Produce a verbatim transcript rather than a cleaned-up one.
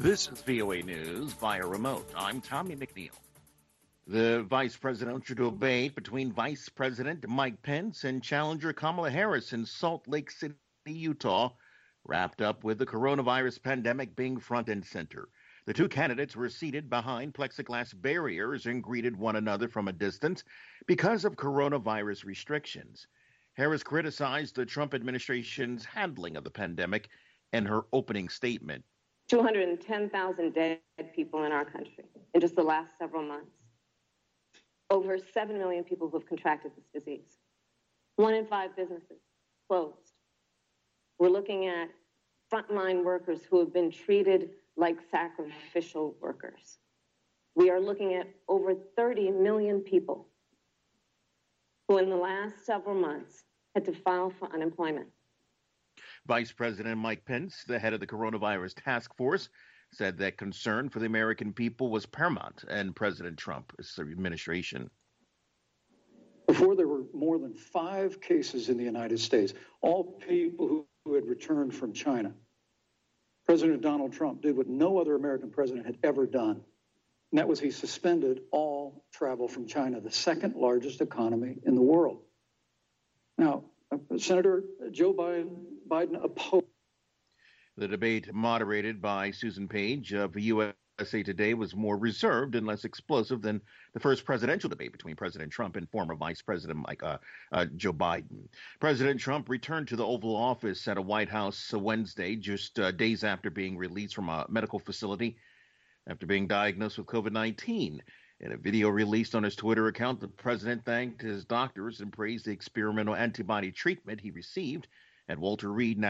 This is V O A News via remote. I'm Tommy McNeil. The vice presidential debate between Vice President Mike Pence and challenger Kamala Harris in Salt Lake City, Utah, wrapped up with the coronavirus pandemic being front and center. The two candidates were seated behind plexiglass barriers and greeted one another from a distance because of coronavirus restrictions. Harris criticized the Trump administration's handling of the pandemic in her opening statement. two hundred ten thousand dead people in our country in just the last several months. Over seven million people who have contracted this disease. One in five businesses closed. We're looking at frontline workers who have been treated like sacrificial workers. We are looking at over thirty million people who in the last several months had to file for unemployment. Vice President Mike Pence, the head of the coronavirus task force, said that concern for the American people was paramount in President Trump's administration. Before there were more than five cases in the United States, all people who, who had returned from China, President Donald Trump did what no other American president had ever done. And that was he suspended all travel from China, the second largest economy in the world. Now, Senator Joe Biden, Biden opposed. The debate, moderated by Susan Page of U S A Today, was more reserved and less explosive than the first presidential debate between President Trump and former Vice President Mike, uh, uh, Joe Biden. President Trump returned to the Oval Office at a White House Wednesday, just uh, days after being released from a medical facility after being diagnosed with COVID nineteen. In a video released on his Twitter account, the president thanked his doctors and praised the experimental antibody treatment he received at Walter Reed